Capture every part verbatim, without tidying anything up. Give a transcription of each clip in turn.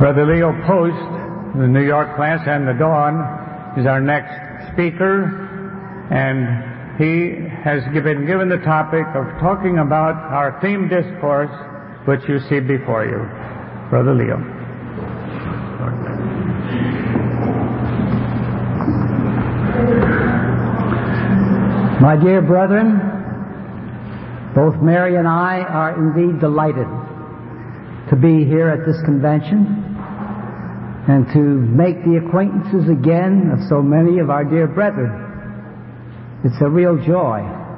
Brother Leo Post, the New York class, and the Dawn is our next speaker, and he has been given the topic of talking about our theme discourse, which you see before you. Brother Leo. My dear brethren, both Mary and I are indeed delighted to be here at this convention and to make the acquaintances again of so many of our dear brethren. It's a real joy.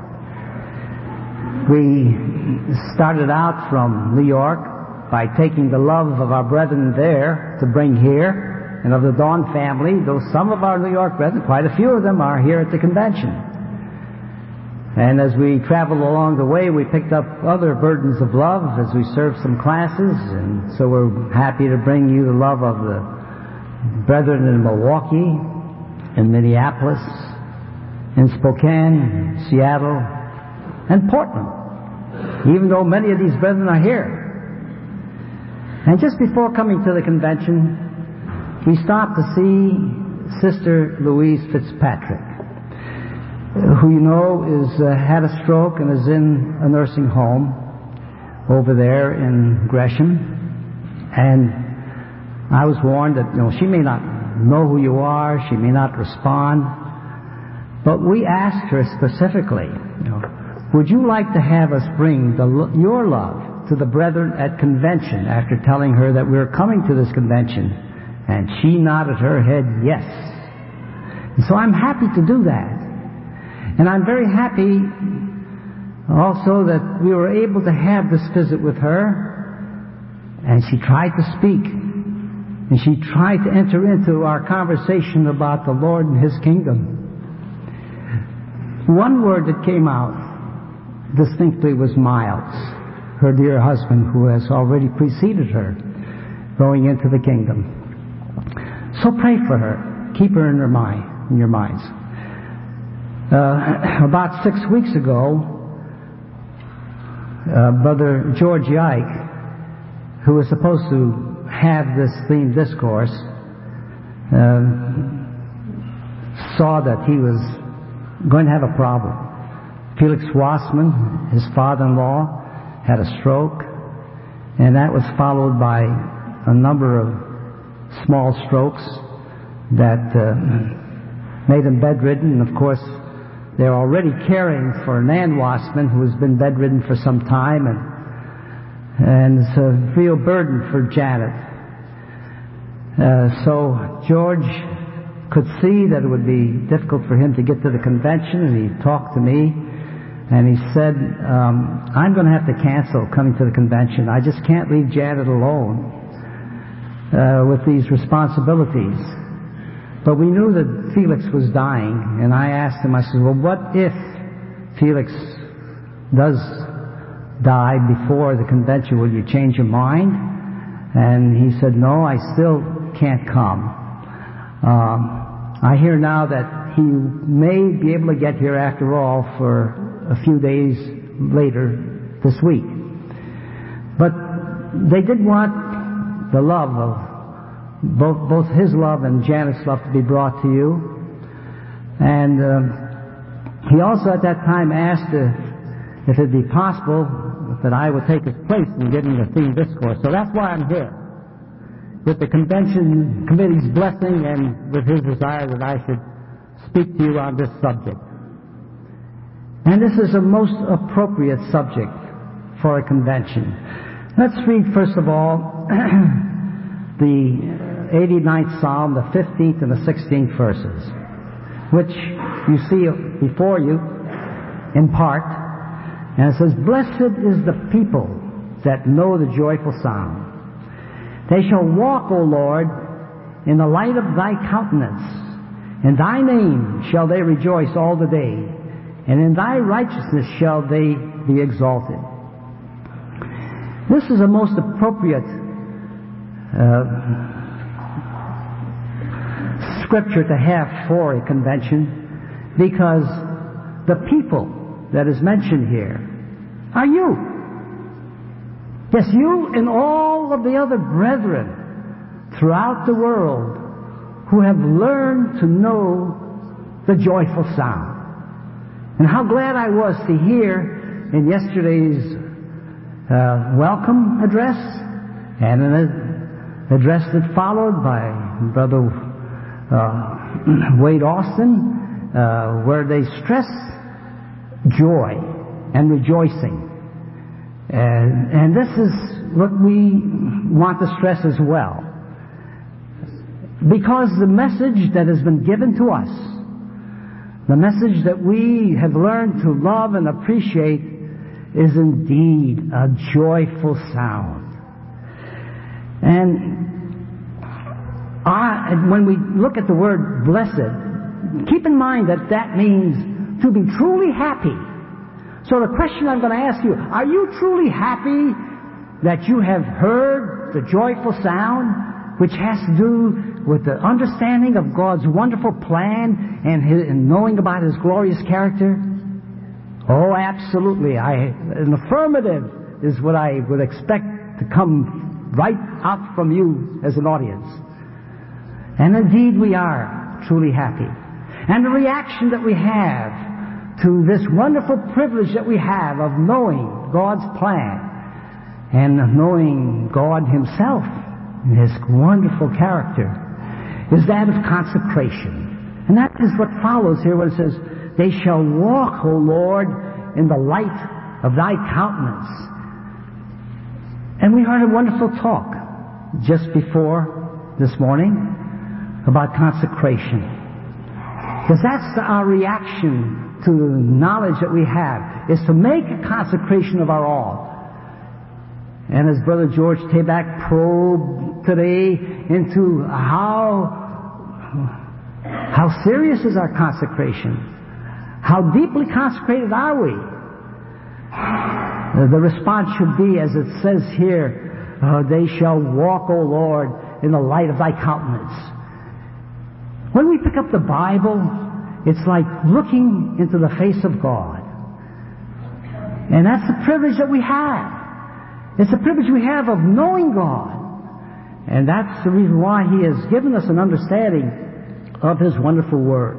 We started out from New York by taking the love of our brethren there to bring here, and of the Dawn family, though some of our New York brethren, quite a few of them, are here at the convention. And as we traveled along the way, we picked up other burdens of love as we served some classes, and so we're happy to bring you the love of the brethren in Milwaukee, in Minneapolis, in Spokane, Seattle, and Portland, even though many of these brethren are here. And just before coming to the convention, we stopped to see Sister Louise Fitzpatrick, who you know is uh, had a stroke and is in a nursing home over there in Gresham. And I was warned that, you know, she may not know who you are, she may not respond, but we asked her specifically, you know, would you like to have us bring the, your love to the brethren at convention, after telling her that we were coming to this convention? And she nodded her head yes. And so I'm happy to do that. And I'm very happy also that we were able to have this visit with her, and she tried to speak, and she tried to enter into our conversation about the Lord and His kingdom. One word that came out distinctly was Miles, her dear husband, who has already preceded her going into the kingdom. So pray for her. Keep her in, her mind, in your minds. Uh, about six weeks ago, uh, Brother George Yike, who was supposed to have this theme discourse, uh, saw that he was going to have a problem. Felix Wassman, his father-in-law, had a stroke, and that was followed by a number of small strokes that uh, made him bedridden. And of course, they're already caring for Nan Wassman, who has been bedridden for some time, and, and it's a real burden for Janet. Uh, so George could see that it would be difficult for him to get to the convention, and he talked to me, and he said, um, I'm going to have to cancel coming to the convention. I just can't leave Janet alone uh, with these responsibilities. But we knew that Felix was dying, and I asked him, I said, well, what if Felix does die before the convention? Will you change your mind? And he said, no, I still can't come. Um, I hear now that he may be able to get here after all for a few days later this week. But they did want the love of Both, both his love and Janet's love to be brought to you. And um, he also at that time asked if, if it would be possible that I would take his place in giving the theme discourse. So that's why I'm here, with the convention committee's blessing and with his desire that I should speak to you on this subject. And this is a most appropriate subject for a convention. Let's read first of all the eighty-ninth Psalm, the fifteenth and the sixteenth verses, which you see before you in part. And it says, blessed is the people that know the joyful sound. They shall walk, O Lord, in the light of thy countenance. In thy name shall they rejoice all the day, and in thy righteousness shall they be exalted. This is a most appropriate uh, scripture to have for a convention, because the people that is mentioned here are you. Yes, you and all of the other brethren throughout the world who have learned to know the joyful sound. And how glad I was to hear in yesterday's uh, welcome address and an address that followed by Brother uh, Wade Austin, uh, where they stress joy and rejoicing. And, and this is what we want to stress as well. Because the message that has been given to us, the message that we have learned to love and appreciate, is indeed a joyful sound. And I, when we look at the word blessed, keep in mind that that means to be truly happy. So the question I'm going to ask you, are you truly happy that you have heard the joyful sound, which has to do with the understanding of God's wonderful plan and, his, and knowing about His glorious character? Oh, absolutely. I, an affirmative is what I would expect to come right out from you as an audience. And indeed we are truly happy. And the reaction that we have to this wonderful privilege that we have of knowing God's plan and of knowing God Himself and His wonderful character is that of consecration. And that is what follows here when it says, they shall walk, O Lord, in the light of Thy countenance. And we heard a wonderful talk just before this morning about consecration. Because that's the, our reaction to the knowledge that we have, is to make a consecration of our all. And as Brother George Tabak probed today into how how serious is our consecration, how deeply consecrated are we, the response should be, as it says here, uh, they shall walk, O Lord, in the light of Thy countenance. When we pick up the Bible, it's like looking into the face of God. And that's the privilege that we have. It's the privilege we have of knowing God. And that's the reason why He has given us an understanding of His wonderful Word.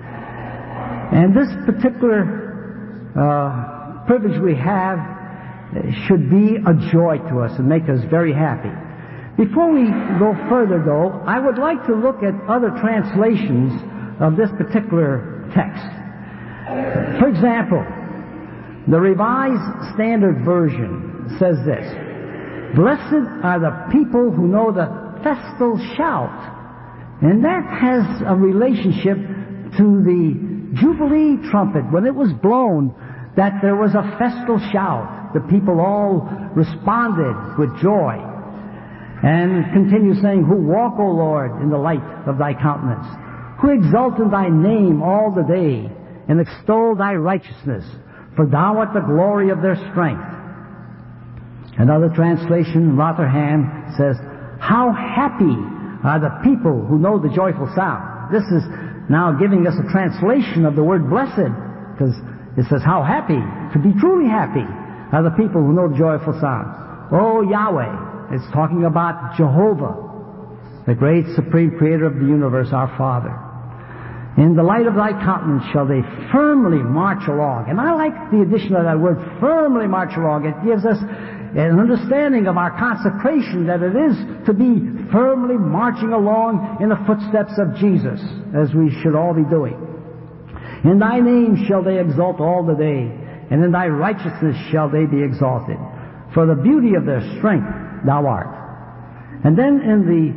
And this particular uh, privilege we have should be a joy to us and make us very happy. Before we go further, though, I would like to look at other translations of this particular text. For example, the Revised Standard Version says this: blessed are the people who know the festal shout. And that has a relationship to the Jubilee trumpet. When it was blown, that there was a festal shout. The people all responded with joy. And continue saying, who walk, O Lord, in the light of Thy countenance, who exult in Thy name all the day, and extol Thy righteousness, for Thou art the glory of their strength. Another translation, Rotherham, says, how happy are the people who know the joyful sound. This is now giving us a translation of the word blessed, because it says, how happy, to be truly happy, are the people who know the joyful sound. Oh, Yahweh. It's talking about Jehovah, the great supreme creator of the universe, our Father. In the light of Thy countenance shall they firmly march along. And I like the addition of that word, firmly march along. It gives us an understanding of our consecration, that it is to be firmly marching along in the footsteps of Jesus, as we should all be doing. In Thy name shall they exalt all the day, and in Thy righteousness shall they be exalted. For the beauty of their strength Thou art. And then in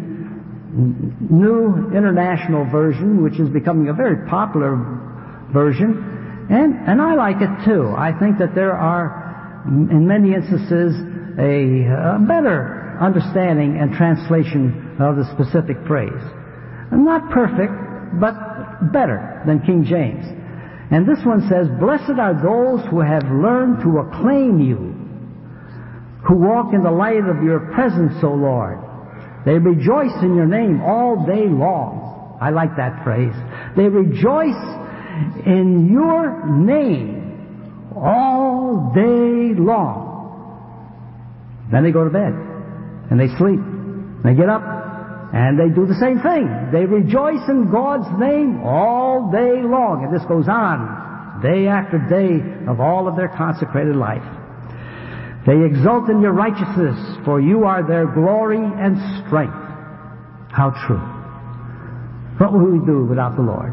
the New International Version, which is becoming a very popular version, and, and I like it too. I think that there are, in many instances, a, a better understanding and translation of the specific phrase. Not perfect, but better than King James. And this one says, blessed are those who have learned to acclaim You, who walk in the light of Your presence, O Lord. They rejoice in Your name all day long. I like that phrase. They rejoice in Your name all day long. Then they go to bed, and they sleep. They get up, And they do the same thing. They rejoice in God's name all day long. And this goes on, day after day of all of their consecrated life. They exult in your righteousness, for you are their glory and strength. How true. What will we do without the Lord?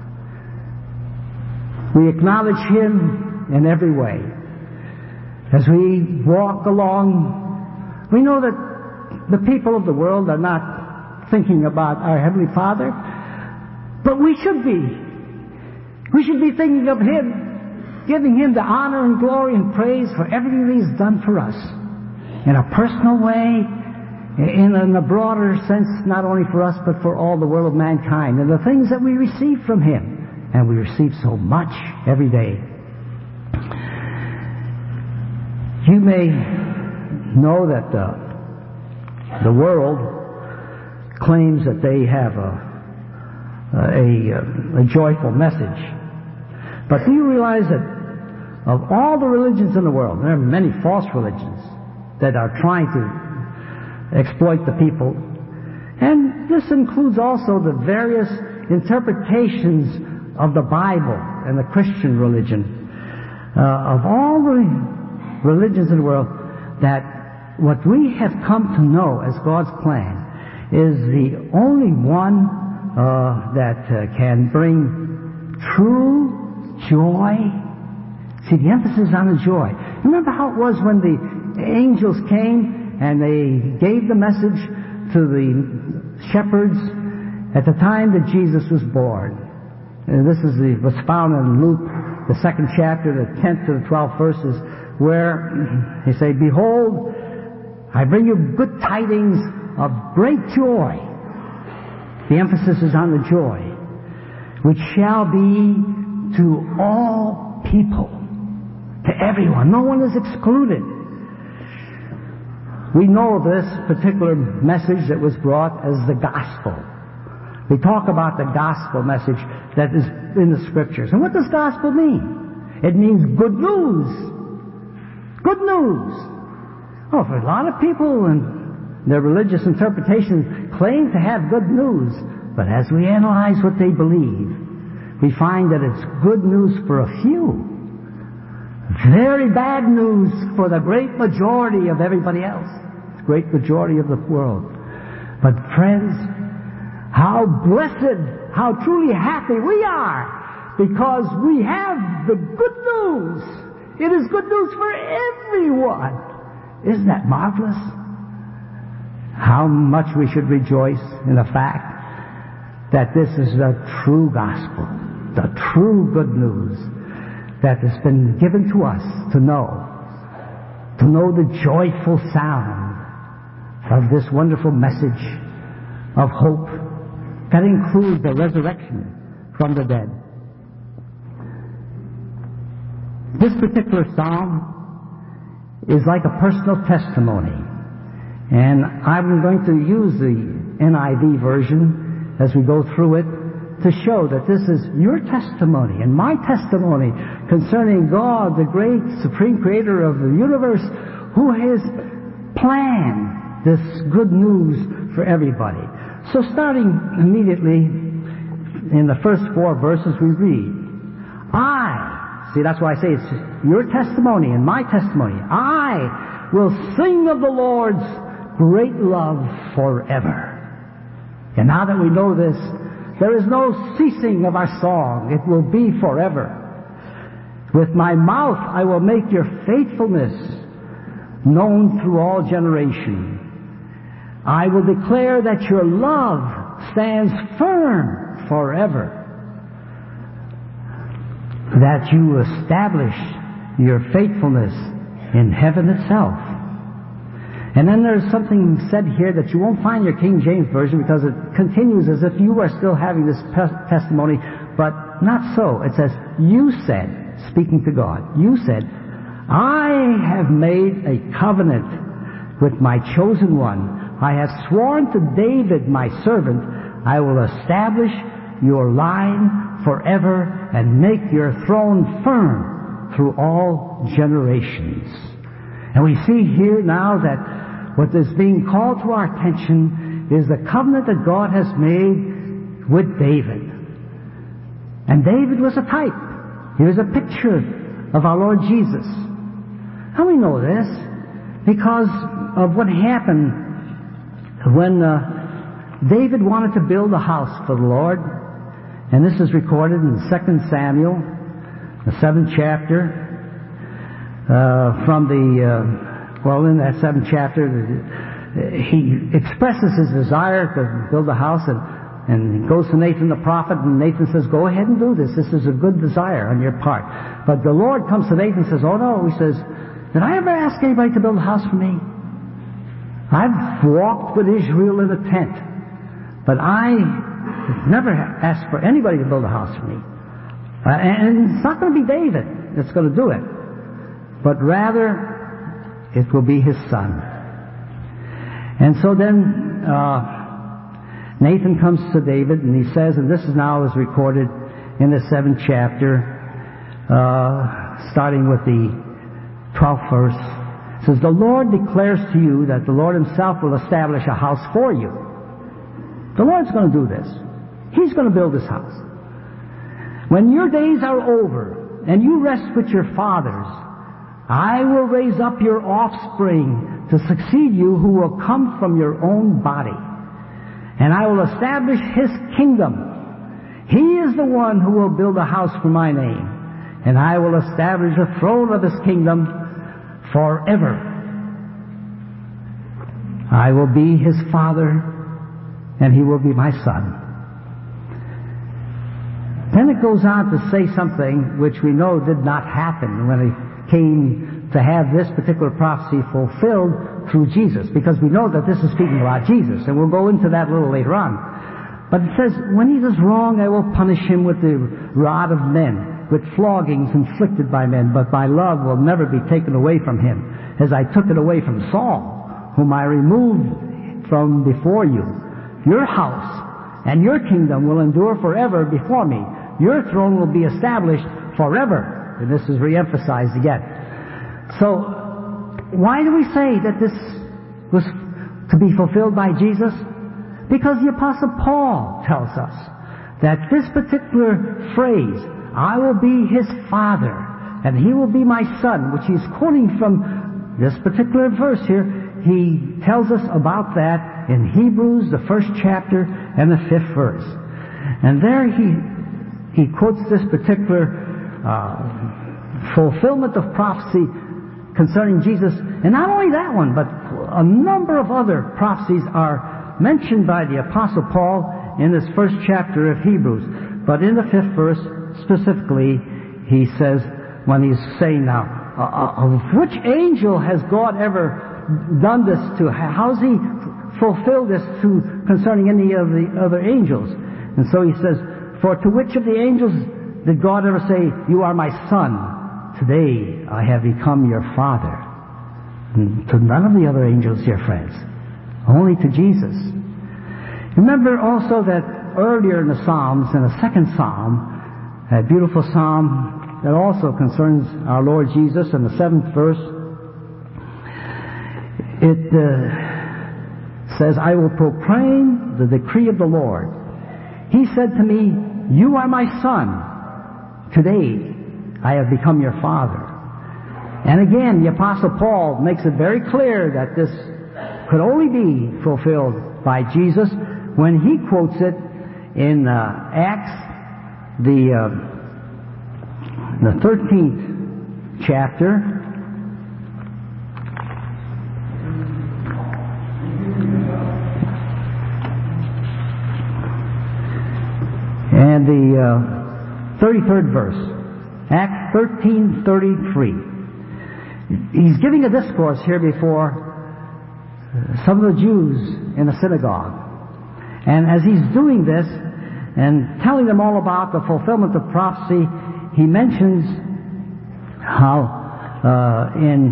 We acknowledge Him in every way. As we walk along, we know that the people of the world are not thinking about our Heavenly Father, but we should be. We should be thinking of Him, giving Him the honor and glory and praise for everything that He's done for us. In a personal way, in a, in a broader sense, not only for us, but for all the world of mankind, and the things that we receive from Him. And we receive so much every day. You may know that uh, the world claims that they have a, a, a joyful message. But do you realize that of all the religions in the world, there are many false religions that are trying to exploit the people. And this includes also the various interpretations of the Bible and the Christian religion. Uh, of all the religions in the world, that what we have come to know as God's plan is the only one uh, that uh, can bring true joy. See, the emphasis on the joy. Remember how it was when the angels came and they gave the message to the shepherds at the time that Jesus was born. And this is the, what's found in Luke, the second chapter, the tenth to the twelfth verses, where he say, "Behold, I bring you good tidings of great joy." The emphasis is on the joy, which shall be to all people, to everyone. No one is excluded. We know this particular message that was brought as the gospel. We talk about the gospel message that is in the Scriptures. And what does gospel mean? It means good news. Good news. Oh, for a lot of people and their religious interpretations claim to have good news. But as we analyze what they believe, we find that it's good news for a few. Very bad news for the great majority of everybody else. The great majority of the world. But friends, how blessed, how truly happy we are because we have the good news. It is good news for everyone. Isn't that marvelous? How much we should rejoice in the fact that this is the true gospel, the true good news that has been given to us to know, to know the joyful sound of this wonderful message of hope that includes the resurrection from the dead. This particular psalm is like a personal testimony. And I'm going to use the N I V version as we go through it to show that this is your testimony and my testimony concerning God, the great supreme creator of the universe, who has planned this good news for everybody. So starting immediately in the first four verses we read, I, see that's why I say it's your testimony and my testimony, I will sing of the Lord's great love forever. And now that we know this, there is no ceasing of our song. It will be forever. With my mouth I will make your faithfulness known through all generation. I will declare that your love stands firm forever, that you establish your faithfulness in heaven itself. And then there's something said here that you won't find in your King James Version because it continues as if you are still having this testimony, but not so. It says, you said, speaking to God, you said, I have made a covenant with my chosen one. I have sworn to David, my servant, I will establish your line forever and make your throne firm through all generations. And we see here now that what is being called to our attention is the covenant that God has made with David. And David was a type. He was a picture of our Lord Jesus. How we know this? Because of what happened when uh, David wanted to build a house for the Lord. And this is recorded in Second Samuel, the seventh chapter, uh, from the, uh, well, in that seventh chapter, he expresses his desire to build a house, and, and he goes to Nathan the prophet, and Nathan says, go ahead and do this. This is a good desire on your part. But the Lord comes to Nathan and says, oh no, he says, did I ever ask anybody to build a house for me? I've walked with Israel in a tent, but I never asked for anybody to build a house for me. Uh, and it's not going to be David that's going to do it, but rather it will be his son. And so then uh, Nathan comes to David and he says, and this is now is recorded in the seventh chapter, uh, starting with the twelfth verse. It says, the Lord declares to you that the Lord himself will establish a house for you. The Lord's going to do this. He's going to build this house. When your days are over and you rest with your fathers, I will raise up your offspring to succeed you, who will come from your own body. And I will establish his kingdom. He is the one who will build a house for my name. And I will establish the throne of his kingdom forever. I will be his father, and he will be my son. Then it goes on to say something which we know did not happen when it came to have this particular prophecy fulfilled through Jesus, because we know that this is speaking about Jesus, and we'll go into that a little later on. But it says, when he does wrong, I will punish him with the rod of men, with floggings inflicted by men, but my love will never be taken away from him, as I took it away from Saul, whom I removed from before you. Your house and your kingdom will endure forever before me. Your throne will be established forever. And this is re-emphasized again. So, why do we say that this was to be fulfilled by Jesus? Because the Apostle Paul tells us that this particular phrase, I will be his father, and he will be my son, which he's quoting from this particular verse here, he tells us about that in Hebrews, the first chapter, and the fifth verse. And there he he quotes this particular uh, fulfillment of prophecy concerning Jesus. And not only that one, but a number of other prophecies are mentioned by the Apostle Paul in this first chapter of Hebrews. But in the fifth verse, specifically, he says, when he's saying now, uh, of which angel has God ever done this to? How's he fulfilled this to concerning any of the other angels? And so he says, for to which of the angels did God ever say, you are my son, today I have become your father? And to none of the other angels, dear friends, only to Jesus. Remember also that earlier in the Psalms, in the second Psalm, a beautiful Psalm that also concerns our Lord Jesus, in the seventh verse, it uh, says, I will proclaim the decree of the Lord. He said to me, you are my son. Today I have become your father. And again, the Apostle Paul makes it very clear that this could only be fulfilled by Jesus when he quotes it in uh, Acts, the, uh, the thirteenth chapter. And the uh, thirty-third verse, Acts thirteen thirty-three. He's giving a discourse here before some of the Jews in the synagogue. And as he's doing this and telling them all about the fulfillment of prophecy, he mentions how uh, in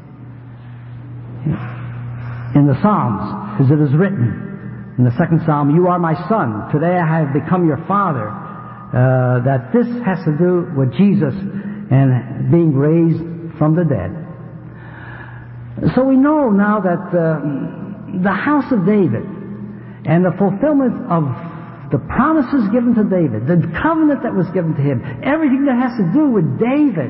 in the Psalms, as it is written, in the second Psalm, you are my son, today I have become your father, uh, that this has to do with Jesus and being raised from the dead. So we know now that uh, the house of David and the fulfillment of the promises given to David, the covenant that was given to him, everything that has to do with David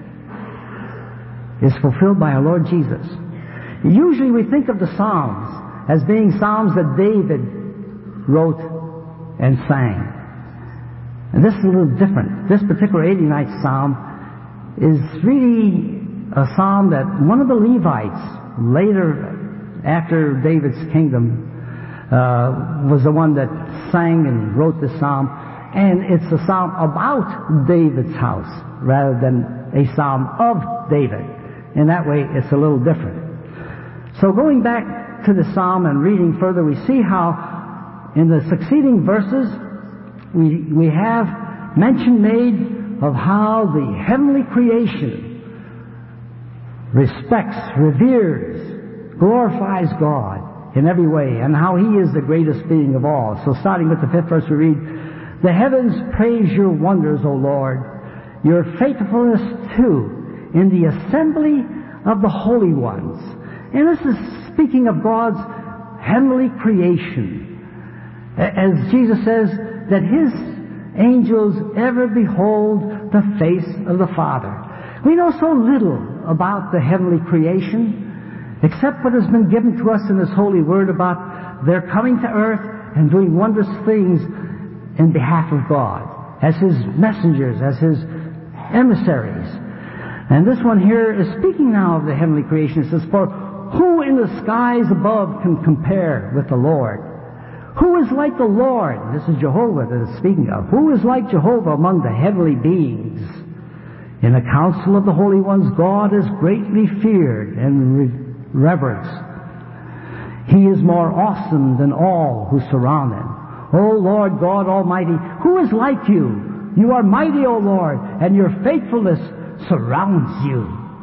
is fulfilled by our Lord Jesus. Usually we think of the Psalms as being Psalms that David wrote and sang. And this is a little different. This particular eighty-ninth Psalm is really a psalm that one of the Levites, later after David's kingdom, uh, was the one that sang and wrote this psalm. And it's a psalm about David's house rather than a psalm of David. In that way, it's a little different. So going back to the psalm and reading further, we see how in the succeeding verses we, we have mention made of how the heavenly creation respects, reveres, glorifies God in every way, and how He is the greatest being of all. So starting with the fifth verse we read, "The heavens praise your wonders, O Lord, your faithfulness too, in the assembly of the holy ones." And this is speaking of God's heavenly creation. As Jesus says, that His angels ever behold the face of the Father. We know so little about the heavenly creation, except what has been given to us in His holy word about their coming to earth and doing wondrous things in behalf of God, as His messengers, as His emissaries. And this one here is speaking now of the heavenly creation. It says, "For who in the skies above can compare with the Lord? Who is like the Lord?" This is Jehovah that is speaking of. "Who is like Jehovah among the heavenly beings? In the council of the holy ones, God is greatly feared and re- reverenced. He is more awesome than all who surround Him. O Lord God Almighty, who is like you? You are mighty, O Lord, and your faithfulness surrounds you."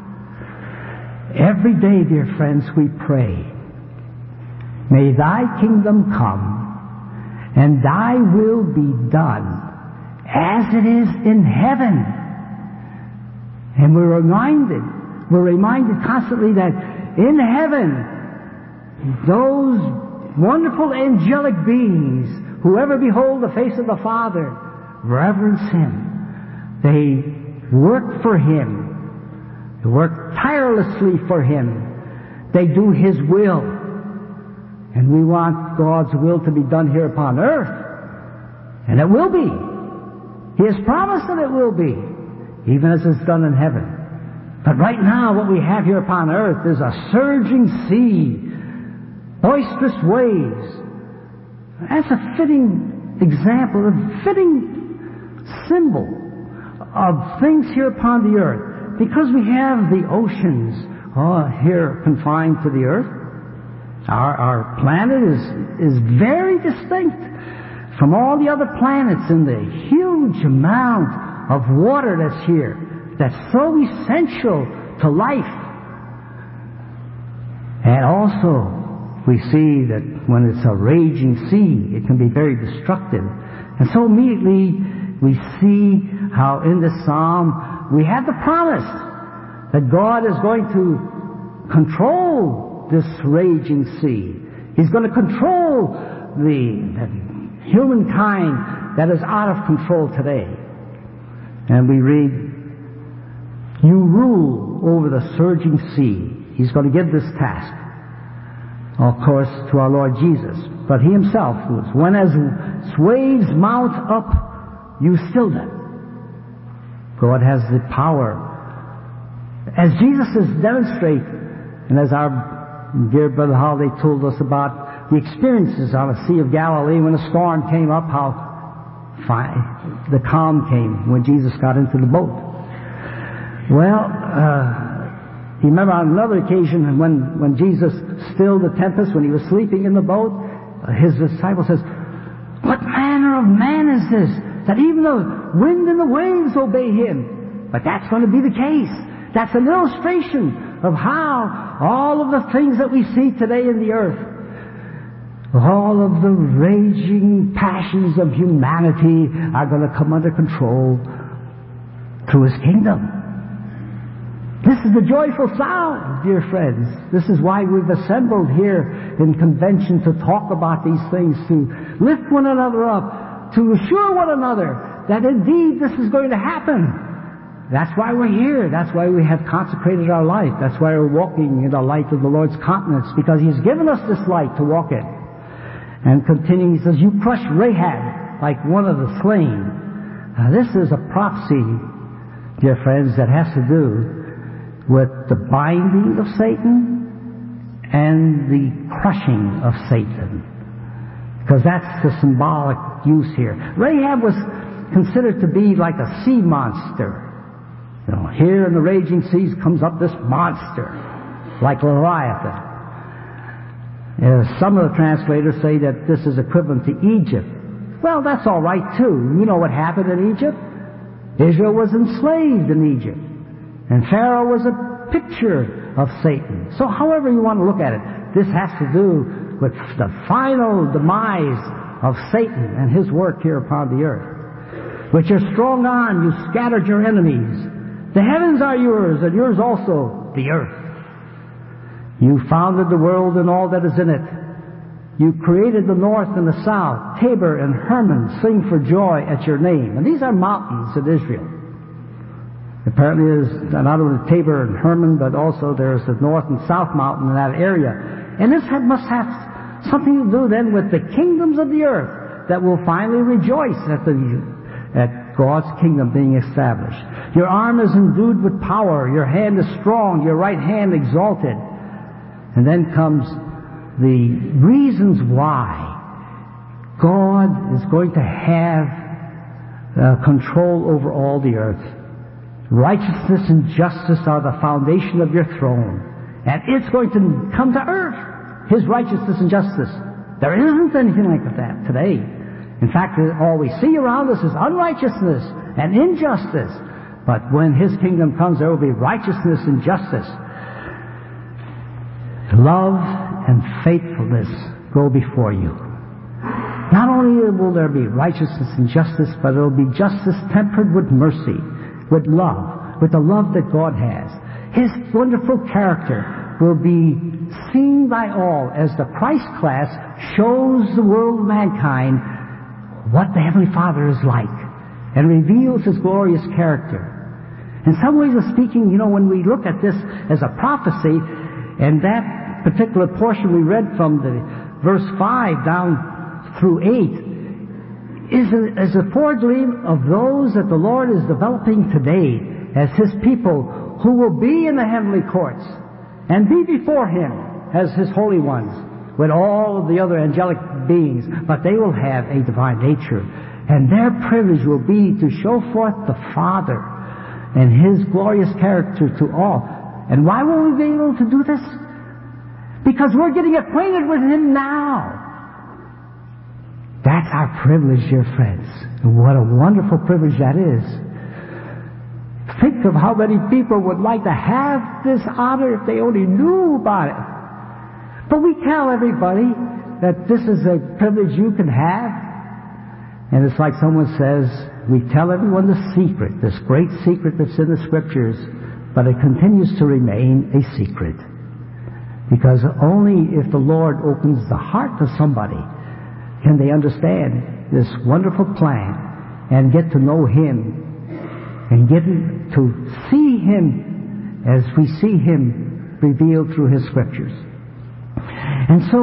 Every day, dear friends, we pray, "May Thy kingdom come, and Thy will be done, as it is in heaven." And we're reminded, we're reminded constantly that in heaven, those wonderful angelic beings, who ever behold the face of the Father, reverence Him. They work for Him. They work tirelessly for Him. They do His will. And we want God's will to be done here upon earth. And it will be. He has promised that it will be, even as it's done in heaven. But right now, what we have here upon earth is a surging sea, boisterous waves. That's a fitting example, a fitting symbol of things here upon the earth. Because we have the oceans oh, here confined to the earth, our, our planet is, is very distinct from all the other planets in the huge amount of water that's here, that's so essential to life. And also, we see that when it's a raging sea, it can be very destructive. And so immediately we see how in this psalm we have the promise that God is going to control this raging sea. He's going to control the, the humankind that is out of control today. And we read, "You rule over the surging sea." He's going to give this task, of course, to our Lord Jesus. But He Himself was, "When as waves mount up, you still them." God has the power. As Jesus is demonstrated, and as our dear Brother Holiday told us about the experiences on the Sea of Galilee when a storm came up, how fine the calm came when Jesus got into the boat. Well, uh, you remember on another occasion when, when Jesus stilled the tempest, when He was sleeping in the boat, His disciple says, "What manner of man is this, that even the wind and the waves obey Him?" But that's going to be the case. That's an illustration of how all of the things that we see today in the earth, all of the raging passions of humanity, are going to come under control through His kingdom. This is the joyful sound, dear friends. This is why we've assembled here in convention to talk about these things, to lift one another up, to assure one another that indeed this is going to happen. That's why we're here. That's why we have consecrated our life. That's why we're walking in the light of the Lord's countenance, because He's given us this light to walk in. And continuing, He says, you crushed Rahab like one of the slain. Now this is a prophecy, dear friends, that has to do with the binding of Satan and the crushing of Satan. Because that's the symbolic use here. Rahab was considered to be like a sea monster. You know, here in the raging seas comes up this monster, like Leviathan. Uh, some of the translators say that this is equivalent to Egypt. Well, that's all right too. You know what happened in Egypt? Israel was enslaved in Egypt. And Pharaoh was a picture of Satan. So however you want to look at it, this has to do with the final demise of Satan and his work here upon the earth. With your strong arm you scattered your enemies. The heavens are yours, and yours also the earth. You founded the world and all that is in it. You created the north and the south. Tabor and Hermon sing for joy at your name. And these are mountains in Israel. Apparently there's not only Tabor and Hermon, but also there's the north and south mountain in that area. And this must have something to do then with the kingdoms of the earth that will finally rejoice at the at God's kingdom being established. Your arm is endued with power. Your hand is strong. Your right hand exalted. And then comes the reasons why God is going to have uh, control over all the earth. Righteousness and justice are the foundation of your throne. And it's going to come to earth. His righteousness and justice. There isn't anything like that today. In fact, all we see around us is unrighteousness and injustice. But when His kingdom comes, there will be righteousness and justice. Love and faithfulness go before you. Not only will there be righteousness and justice, but there will be justice tempered with mercy, with love, with the love that God has. His wonderful character will be seen by all as the Christ class shows the world of mankind what the Heavenly Father is like and reveals His glorious character. In some ways of speaking, you know, when we look at this as a prophecy, and that particular portion we read from the verse five down through eight is a, is a foregleam of those that the Lord is developing today as His people who will be in the heavenly courts and be before Him as His holy ones with all of the other angelic beings, but they will have a divine nature. And their privilege will be to show forth the Father and His glorious character to all. And why will we be able to do this? Because we're getting acquainted with Him now. That's our privilege, dear friends. And what a wonderful privilege that is. Think of how many people would like to have this honor if they only knew about it. But we tell everybody that this is a privilege you can have. And it's like someone says, we tell everyone the secret, this great secret that's in the Scriptures, but it continues to remain a secret. Because only if the Lord opens the heart of somebody can they understand this wonderful plan and get to know Him and get to see Him as we see Him revealed through His Scriptures. And so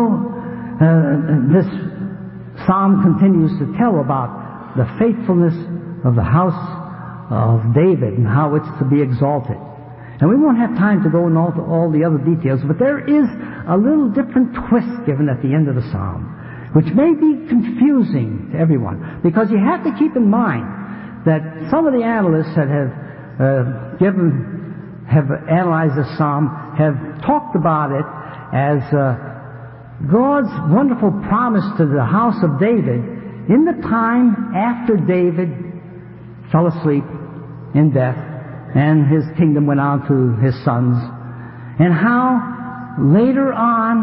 uh, this psalm continues to tell about the faithfulness of the house of David and how it's to be exalted. And we won't have time to go into all, all the other details, but there is a little different twist given at the end of the psalm, which may be confusing to everyone, because you have to keep in mind that some of the analysts that have uh, given, have analyzed the psalm, have talked about it as uh, God's wonderful promise to the house of David in the time after David fell asleep in death and his kingdom went on to his sons, and how later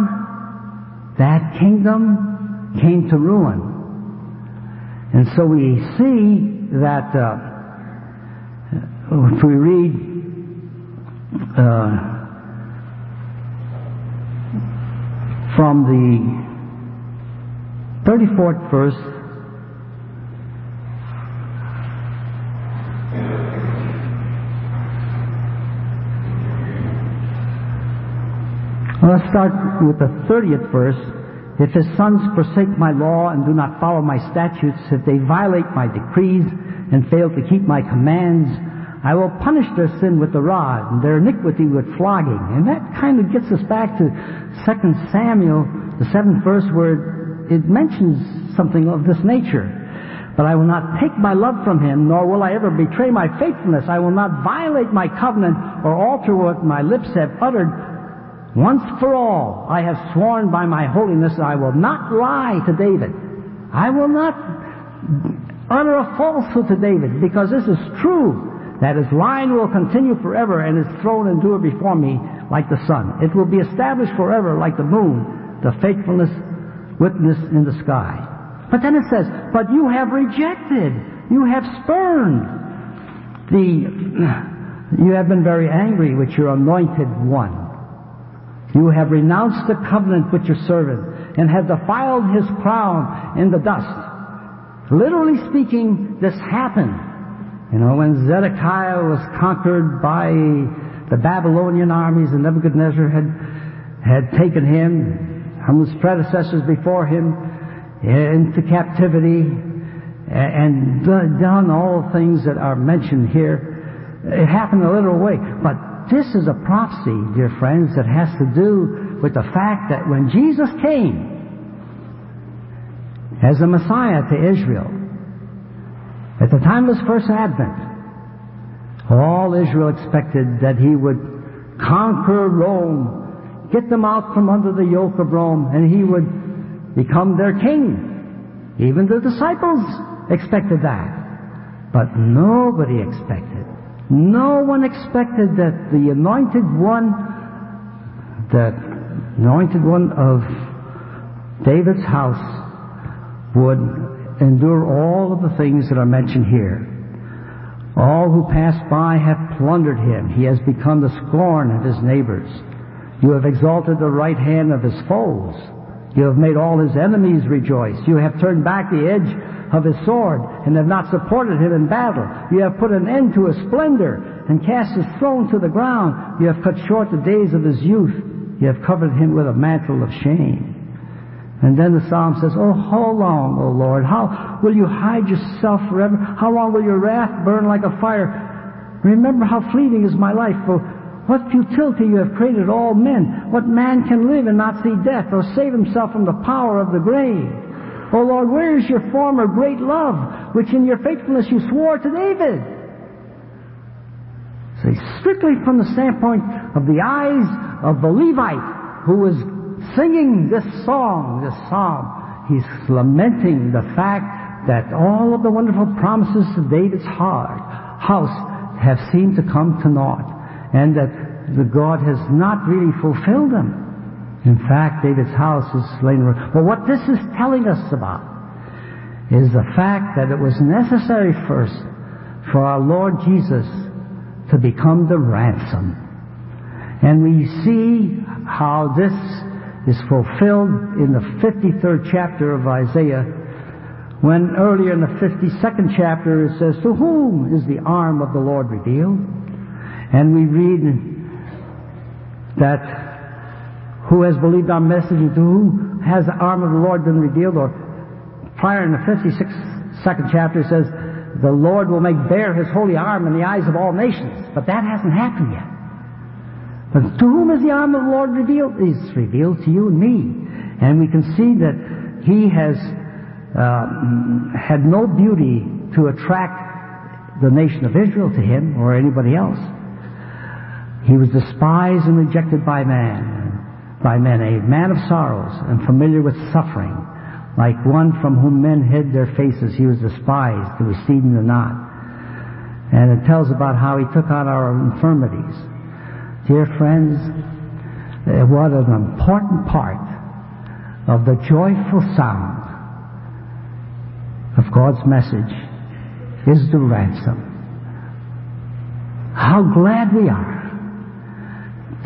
on that kingdom came to ruin. And so we see that uh, if we read uh, from the thirty-fourth verse, let's start with the thirtieth verse. If his sons forsake my law and do not follow my statutes, if they violate my decrees and fail to keep my commands, I will punish their sin with the rod and their iniquity with flogging. And that kind of gets us back to Second Samuel, the seventh verse, where it mentions something of this nature. But I will not take my love from him, nor will I ever betray my faithfulness. I will not violate my covenant or alter what my lips have uttered. Once for all, I have sworn by my holiness, I will not lie to David. I will not utter a falsehood to David, because this is true, that his line will continue forever, and his throne endure before me like the sun. It will be established forever like the moon, the faithfulness witness in the sky. But then it says, but you have rejected, you have spurned the, you have been very angry with your anointed one. You have renounced the covenant with your servant and have defiled his crown in the dust. Literally speaking, this happened. You know, when Zedekiah was conquered by the Babylonian armies and Nebuchadnezzar had, had taken him and his predecessors before him into captivity and done all the things that are mentioned here, it happened a literal way. But this is a prophecy, dear friends, that has to do with the fact that when Jesus came as a Messiah to Israel, at the time of his first advent, all Israel expected that he would conquer Rome, get them out from under the yoke of Rome, and he would become their king. Even the disciples expected that. But nobody expected No one expected that the anointed one, the anointed one of David's house, would endure all of the things that are mentioned here. All who pass by have plundered him. He has become the scorn of his neighbors. You have exalted the right hand of his foes. You have made all his enemies rejoice. You have turned back the edge of his sword and have not supported him in battle. You have put an end to his splendor and cast his throne to the ground. You have cut short the days of his youth. You have covered him with a mantle of shame. And then the psalm says, Oh, how long, O Lord? How will you hide yourself forever? How long will your wrath burn like a fire? Remember how fleeting is my life. For what futility you have created all men. What man can live and not see death, or save himself from the power of the grave? O Lord, where is your former great love, which in your faithfulness you swore to David? See, strictly from the standpoint of the eyes of the Levite who was singing this song, this psalm, he's lamenting the fact that all of the wonderful promises to David's heart, house have seemed to come to naught, and that the God has not really fulfilled them. In fact, David's house is slain. But what this is telling us about is the fact that it was necessary first for our Lord Jesus to become the ransom. And we see how this is fulfilled in the fifty-third chapter of Isaiah, when earlier in the fifty-second chapter it says, To whom is the arm of the Lord revealed? And we read that who has believed our message, and to whom has the arm of the Lord been revealed? Or prior in the fifty-second chapter it says, the Lord will make bare his holy arm in the eyes of all nations. But that hasn't happened yet. But to whom is the arm of the Lord revealed? It's revealed to you and me. And we can see that he has uh, had no beauty to attract the nation of Israel to him or anybody else. He was despised and rejected by man, by men, a man of sorrows and familiar with suffering, like one from whom men hid their faces. He was despised, and received in the not. And it tells about how he took on our infirmities. Dear friends, what an important part of the joyful sound of God's message is the ransom. How glad we are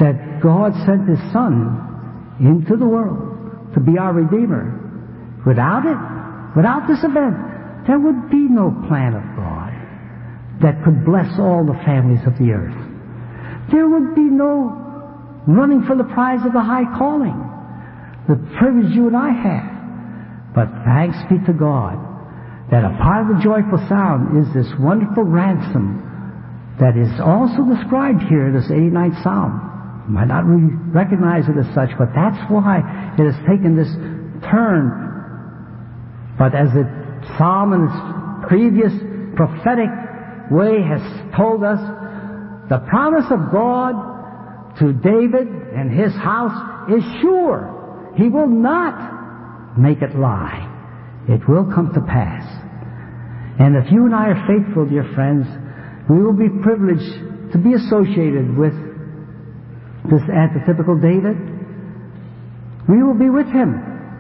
that God sent His Son into the world to be our Redeemer. Without it, without this event, there would be no plan of God that could bless all the families of the earth. There would be no running for the prize of the high calling, the privilege you and I have. But thanks be to God that a part of the joyful sound is this wonderful ransom that is also described here in this eighty-ninth Psalm. You might not really recognize it as such, but that's why it has taken this turn. But as the Psalm in its previous prophetic way has told us, the promise of God to David and his house is sure. He will not make it lie. It will come to pass. And if you and I are faithful, dear friends, we will be privileged to be associated with this antitypical David. We will be with him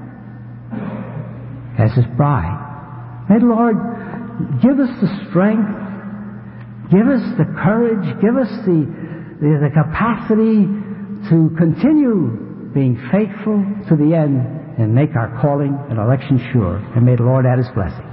as his bride. May the Lord give us the strength, give us the courage, give us the, the, the capacity to continue being faithful to the end and make our calling and election sure. And may the Lord add His blessing.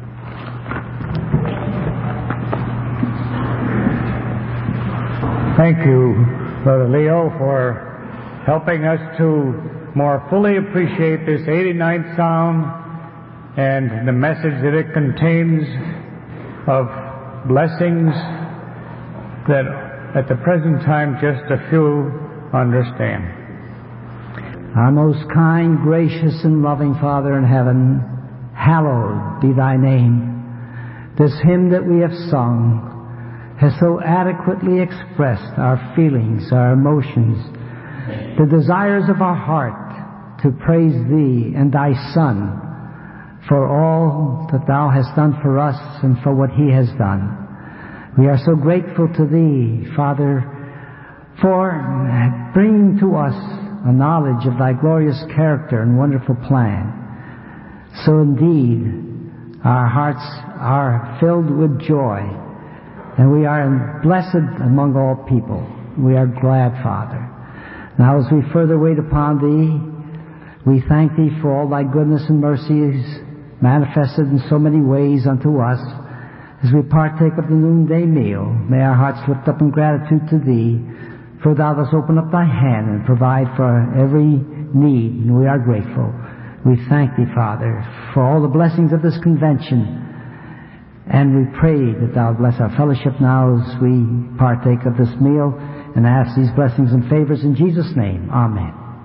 Thank you, Brother Leo, for helping us to more fully appreciate this eighty-ninth Psalm and the message that it contains of blessings that at the present time just a few understand. Our most kind, gracious, and loving Father in heaven, hallowed be Thy name. This hymn that we have sung has so adequately expressed our feelings, our emotions, the desires of our heart to praise Thee and Thy Son for all that Thou hast done for us and for what He has done. We are so grateful to Thee, Father, for bringing to us a knowledge of Thy glorious character and wonderful plan. So indeed, our hearts are filled with joy, and we are blessed among all people. We are glad, Father. Now as we further wait upon Thee, we thank Thee for all Thy goodness and mercies manifested in so many ways unto us. As we partake of the noonday meal, may our hearts lift up in gratitude to Thee, for Thou dost open up Thy hand and provide for every need, and we are grateful. We thank Thee, Father, for all the blessings of this convention, and we pray that Thou bless our fellowship now as we partake of this meal, and ask these blessings and favors in Jesus' name. Amen.